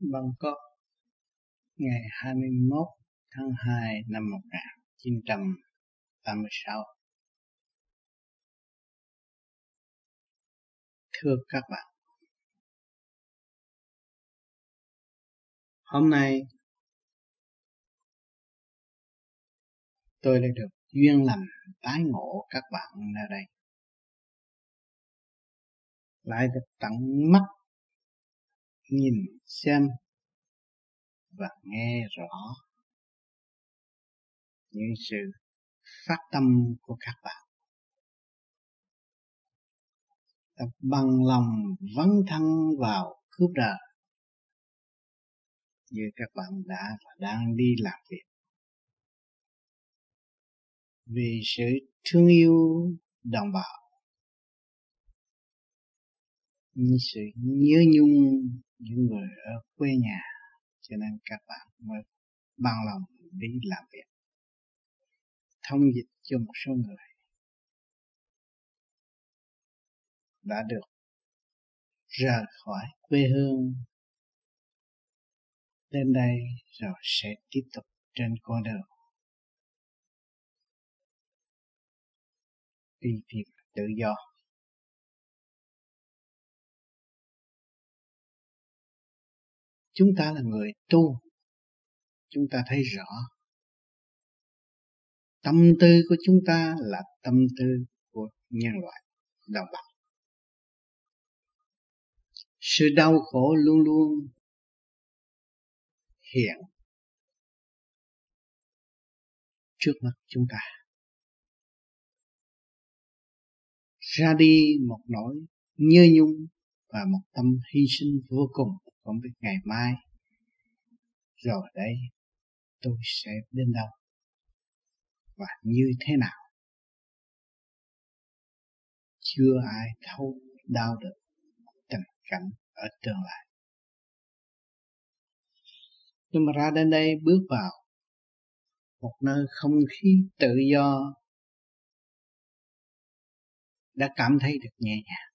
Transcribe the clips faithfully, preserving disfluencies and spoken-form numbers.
Bangkok ngày hai mươi mốt tháng hai năm một nghìn chín trăm tám mươi sáu. Thưa các bạn, hôm nay tôi đã được duyên lành tái ngộ các bạn ở đây, lại được tận mắt nhìn xem và nghe rõ những sự phát tâm của các bạn, đã bằng lòng vấn thân vào cứu đời như các bạn đã và đang đi làm việc vì sự thương yêu đồng bào, như sự nhớ nhung những người ở quê nhà, cho nên các bạn mới bằng lòng đi làm việc thông dịch cho một số người đã được rời khỏi quê hương đến đây rồi sẽ tiếp tục trên con đường đi tìm tự do. Chúng ta là người tu, chúng ta thấy rõ tâm tư của chúng ta là tâm tư của nhân loại đồng bào. Sự đau khổ luôn luôn hiện trước mắt chúng ta. Ra đi một nỗi nhớ nhung và một tâm hy sinh vô cùng, không biết ngày mai rồi đây tôi sẽ đến đâu và như thế nào. Chưa ai thấu đau được tình cảnh ở tương lai. Nhưng mà ra đến đây bước vào một nơi không khí tự do, đã cảm thấy được nhẹ nhàng.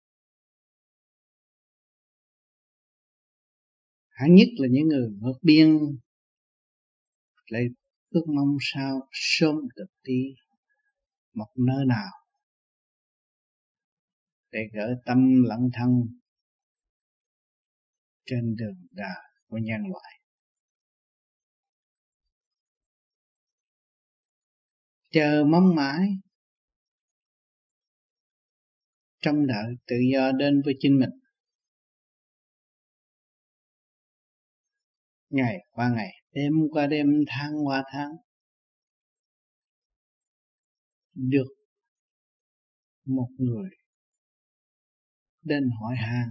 Hẳn nhất là những người vượt biên lại ước mong sao sớm được đi một nơi nào để gỡ tâm lẫn thân trên đường đời của nhân loại. Chờ mong mãi trong đợi tự do đến với chính mình. Ngày qua ngày, đêm qua đêm, tháng qua tháng, được một người đến hỏi han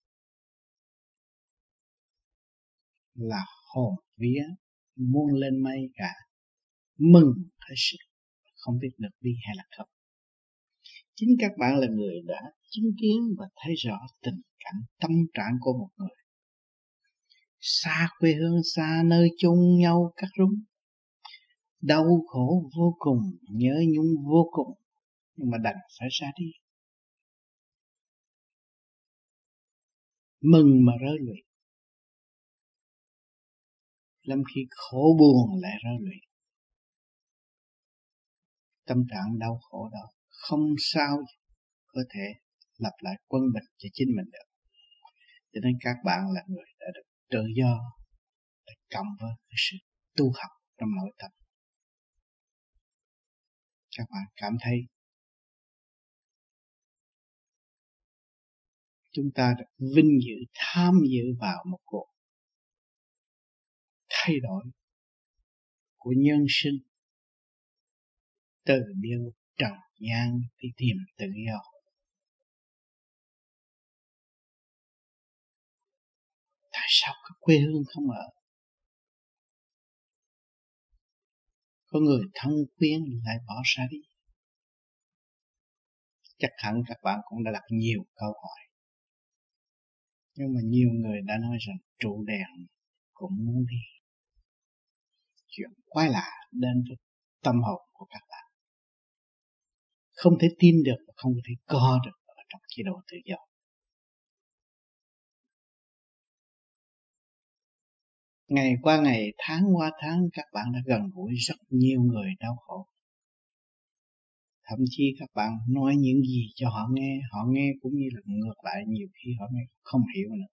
là hồn vía muôn lên mây cả, mừng hết sức, không biết được đi hay là không. Chính các bạn là người đã chứng kiến và thấy rõ tình cảnh tâm trạng của một người xa quê hương, xa nơi chôn nhau cắt rúng, đau khổ vô cùng, nhớ nhung vô cùng, nhưng mà đành phải ra đi. Mừng mà rơi lụy, lắm khi khổ buồn lại rơi lụy. Tâm trạng đau khổ đó không sao có thể lập lại quân bình cho chính mình được. Cho nên các bạn là người đã được tự do, để cộng với sự tu học trong nội tâm. Các bạn cảm thấy chúng ta được vinh dự tham dự vào một cuộc thay đổi của nhân sinh, từ điều trần gian đi tìm tự do. Tại sao các quê hương không ở? Có người thân quyến lại bỏ ra đi. Chắc hẳn các bạn cũng đã đặt nhiều câu hỏi. Nhưng mà nhiều người đã nói rằng trụ đèn cũng muốn đi. Chuyện quái lạ đến với tâm hồn của các bạn. Không thể tin được và không thể co được ở trong chế độ tự do. Ngày qua ngày, tháng qua tháng, các bạn đã gần gũi rất nhiều người đau khổ. Thậm chí các bạn nói những gì cho họ nghe, họ nghe cũng như là ngược lại, nhiều khi họ nghe không hiểu nữa.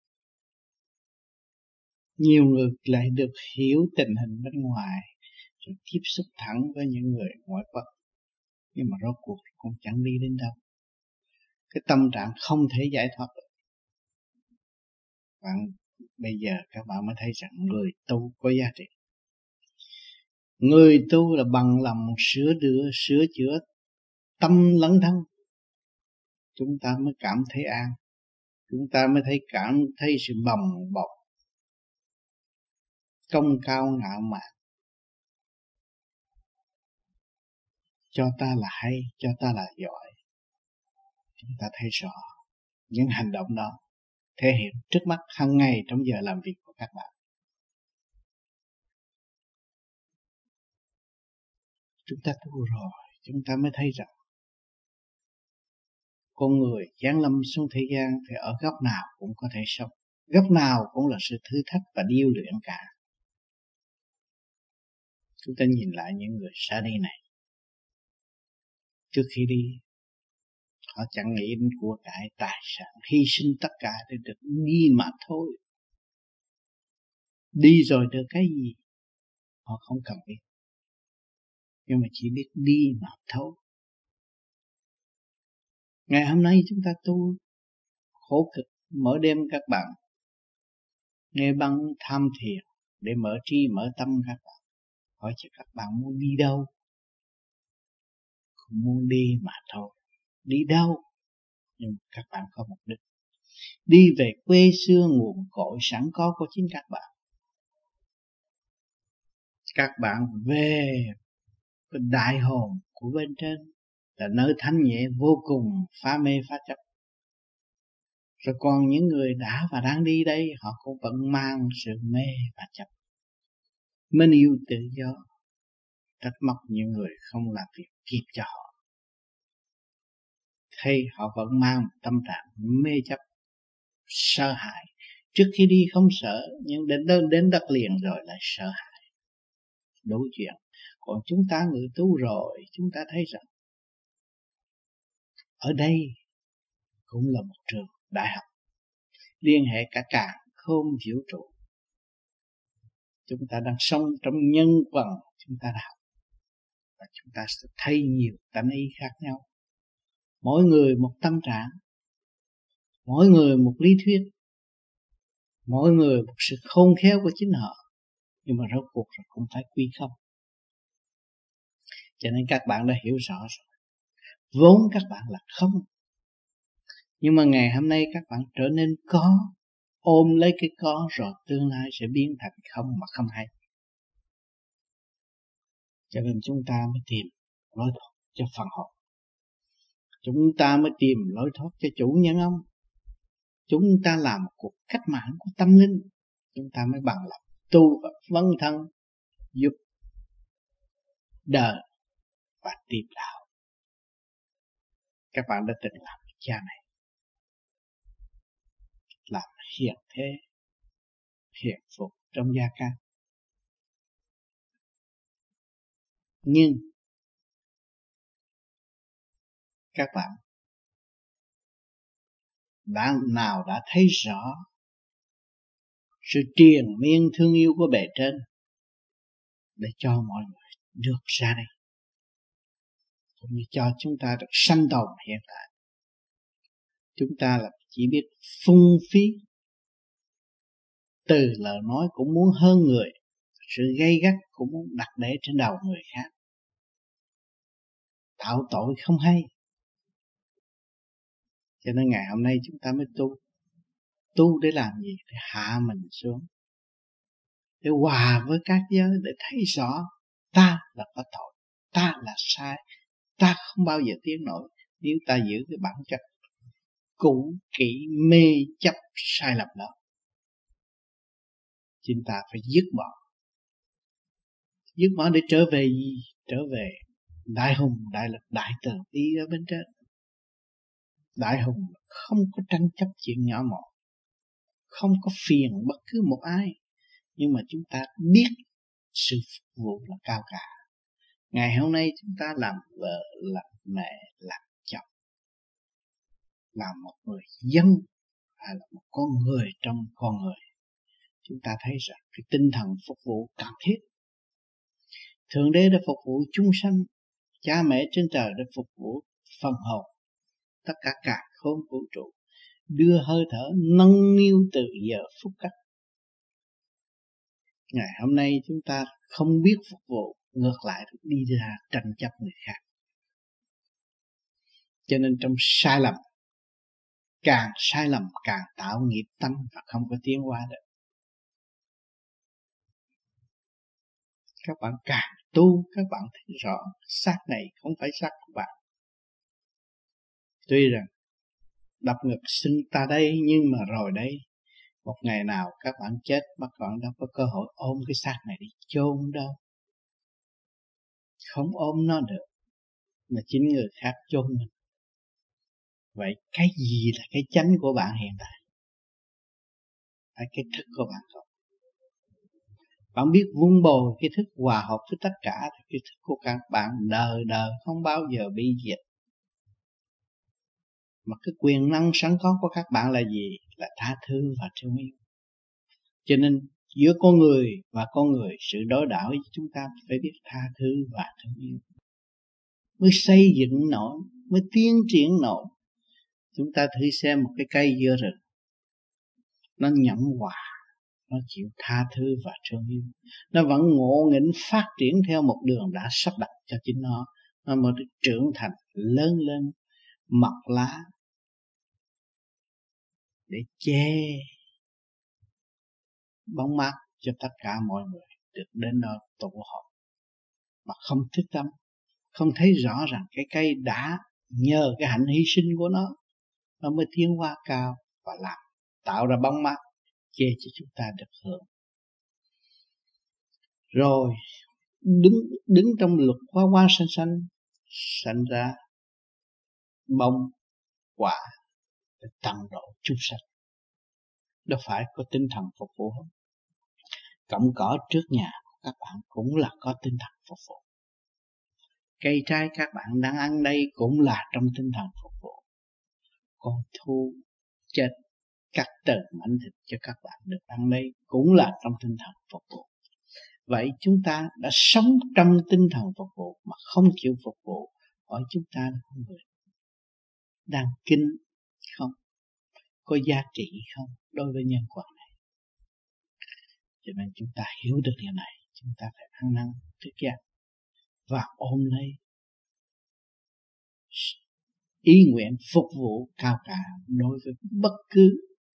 Nhiều người lại được hiểu tình hình bên ngoài, rồi tiếp xúc thẳng với những người ngoại quốc, nhưng mà rốt cuộc cũng chẳng đi đến đâu. Cái tâm trạng không thể giải thoát được. Bạn bây giờ các bạn mới thấy rằng người tu có giá trị. Người tu là bằng lòng sửa đưa, sửa chữa tâm lẫn thân, chúng ta mới cảm thấy an, chúng ta mới thấy cảm thấy sự bồng bột, công cao ngạo mạn. Cho ta là hay, cho ta là giỏi. Chúng ta thấy rõ những hành động đó thể hiện trước mắt hàng ngày trong giờ làm việc của các bạn. Chúng ta tu rồi, chúng ta mới thấy rằng con người giáng lâm xuống thế gian thì ở góc nào cũng có thể sống, góc nào cũng là sự thử thách và điêu luyện cả. Chúng ta nhìn lại những người xa đi này, trước khi đi họ chẳng nghĩ đến của cải tài sản, hy sinh tất cả để được đi mà thôi. Đi rồi được cái gì họ không cần biết, nhưng mà chỉ biết đi mà thôi. Ngày hôm nay chúng ta tu khổ cực, mỗi đêm các bạn nghe băng tham thiền để mở trí mở tâm các bạn. Hỏi chứ các bạn muốn đi đâu? Không muốn đi mà thôi. Đi đâu? Nhưng các bạn có mục đích. Đi về quê xưa nguồn cội sẵn có của chính các bạn. Các bạn về cái đại hồn của bên trên là nơi thanh nhẹ vô cùng, phá mê phá chấp. Rồi còn những người đã và đang đi đây, họ cũng vẫn mang sự mê và chấp. Mến yêu tự do, trách móc những người không làm việc kịp cho họ. Thấy họ vẫn mang tâm trạng mê chấp, sợ hãi. Trước khi đi không sợ, nhưng đến đến đất liền rồi lại sợ hãi. Đối chuyện. Còn chúng ta người tu rồi, chúng ta thấy rằng ở đây cũng là một trường đại học, liên hệ cả càn khôn vũ trụ. Chúng ta đang sống trong nhân quần, chúng ta đã học và chúng ta sẽ thấy nhiều tánh ý khác nhau. Mỗi người một tâm trạng, mỗi người một lý thuyết, mỗi người một sự khôn khéo của chính họ, nhưng mà rốt cuộc rồi cũng phải quy không. Cho nên các bạn đã hiểu rõ rồi, vốn các bạn là không, nhưng mà ngày hôm nay các bạn trở nên có, ôm lấy cái có rồi tương lai sẽ biến thành không mà không hay. Cho nên chúng ta mới tìm lối thoát cho phần hồn, chúng ta mới tìm lối thoát cho chủ nhân ông. Chúng ta làm một cuộc cách mạng của tâm linh, chúng ta mới bằng lòng tu và vấn thân giúp đời và tìm đạo. Các bạn đã từng làm cha này, làm hiền thế, hiền phục trong gia can. Nhưng các bạn bạn nào đã thấy rõ sự triền miên thương yêu của bề trên để cho mọi người được ra đây, cũng như cho chúng ta được sanh tồn hiện tại. Chúng ta là chỉ biết phung phí, từ lời nói cũng muốn hơn người, sự gay gắt cũng muốn đặt để trên đầu người khác, tạo tội không hay. Cho nên ngày hôm nay chúng ta mới tu. Tu để làm gì? Để hạ mình xuống, để hòa với các giới, để thấy rõ ta là có tội, ta là sai, ta không bao giờ tiến nổi nếu ta giữ cái bản chất cũ kỹ mê chấp sai lầm đó. Chúng ta phải dứt bỏ, dứt bỏ để trở về gì? Trở về đại hùng, đại lực, đại từ bi ở bên trên. Đại hùng không có tranh chấp chuyện nhỏ mọn, không có phiền bất cứ một ai, nhưng mà chúng ta biết sự phục vụ là cao cả. Ngày hôm nay chúng ta làm vợ, làm mẹ, làm chồng, làm một người dân hay là một con người trong con người, chúng ta thấy rằng cái tinh thần phục vụ cần thiết. Thượng Đế đã phục vụ chúng sanh, cha mẹ trên trời đã phục vụ phần hồn, tất cả cả khôn vũ trụ, đưa hơi thở nâng niu từ giờ phút cách. Ngày hôm nay chúng ta không biết phục vụ, ngược lại đi ra tranh chấp người khác. Cho nên trong sai lầm, càng sai lầm càng tạo nghiệp tâm và không có tiến hóa được. Các bạn càng tu, các bạn thấy rõ xác này không phải xác của bạn. Tuy rằng đập ngực sinh ta đây, nhưng mà rồi đây một ngày nào các bạn chết, các bạn đâu có cơ hội ôm cái xác này đi chôn đâu. Không ôm nó được, mà chính người khác chôn mình. Vậy cái gì là cái chánh của bạn hiện tại? Phải cái thức của bạn không? Bạn biết vun bồi cái thức hòa hợp với tất cả, thì cái thức của các bạn đời đời không bao giờ bị diệt. Mà cái quyền năng sẵn có của các bạn là gì? Là tha thứ và thương yêu. Cho nên giữa con người và con người, sự đối đãi với chúng ta phải biết tha thứ và thương yêu, mới xây dựng nổi, mới tiến triển nổi. Chúng ta thử xem một cái cây dưa rừng, nó nhẫn hòa, nó chịu tha thứ và thương yêu, nó vẫn ngộ nghĩnh phát triển theo một đường đã sắp đặt cho chính nó. Nó mới được trưởng thành, lớn lên, mọc lá để che bóng mát cho tất cả mọi người được đến đó tụ họp. Mà không thức tâm, không thấy rõ rằng cái cây đã nhờ cái hạnh hy sinh của nó, nó mới tiến hóa cao và làm tạo ra bóng mát che cho chúng ta được hưởng. Rồi đứng đứng trong luật hoa hoa xanh xanh, sanh ra bông quả để tận độ chúng sanh. Đâu phải có tinh thần phục vụ không? Cọng cỏ trước nhà của các bạn cũng là có tinh thần phục vụ. Cây trái các bạn đang ăn đây cũng là trong tinh thần phục vụ. Con thu chết cắt từng mảnh thịt cho các bạn được ăn đây cũng là trong tinh thần phục vụ. Vậy chúng ta đã sống trong tinh thần phục vụ mà không chịu phục vụ, hỏi chúng ta là con người đang kinh không? Có giá trị không đối với nhân quả này? Cho nên chúng ta hiểu được điều này, chúng ta phải ăn năn thức giác và ôm lấy ý nguyện phục vụ cao cả đối với bất cứ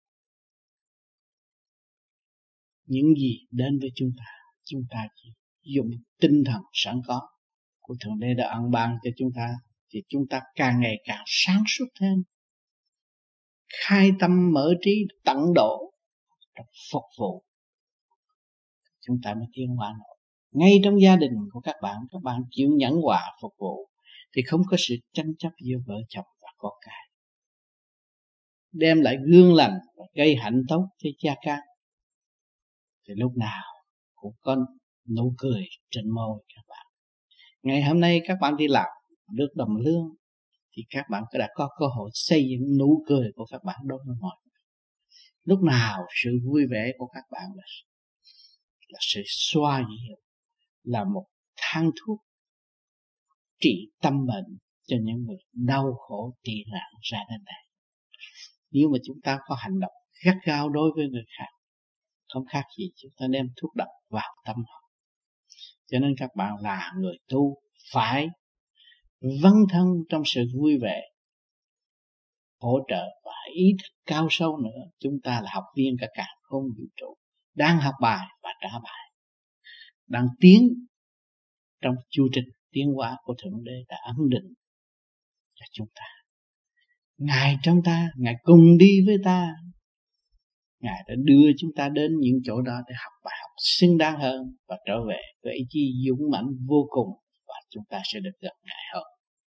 những gì đến với chúng ta. Chúng ta chỉ dùng tinh thần sẵn có của Thượng Đế đã ân ban cho chúng ta, thì chúng ta càng ngày càng sáng suốt thêm, khai tâm mở trí tận độ trong phục vụ, chúng ta mới tiến hóa nổi. Ngay trong gia đình của các bạn, các bạn chịu nhẫn hòa phục vụ thì không có sự tranh chấp giữa vợ chồng và con cái, đem lại gương lành và gây hạnh tốt cho gia can, thì lúc nào cũng có nụ cười trên môi các bạn. Ngày hôm nay các bạn đi làm được đồng lương thì các bạn đã có cơ hội xây dựng nụ cười của các bạn đối với mọi người. Lúc nào sự vui vẻ của các bạn là, là sự xoa dịu, là một thang thuốc trị tâm bệnh cho những người đau khổ tị nạn ra đến đây. Nếu mà chúng ta có hành động gắt gao đối với người khác, không khác gì chúng ta đem thuốc độc vào tâm họ. Cho nên các bạn là người tu phải vâng thân trong sự vui vẻ, hỗ trợ và ý thức cao sâu nữa. Chúng ta là học viên cả cả không vũ trụ, đang học bài và trả bài, đang tiến trong chu trình tiến hóa của Thượng Đế đã ấn định cho chúng ta. Ngài trong ta, Ngài cùng đi với ta, Ngài đã đưa chúng ta đến những chỗ đó để học bài học xứng đáng hơn và trở về với ý chí dũng mãnh vô cùng, và chúng ta sẽ được gặp Ngài hơn.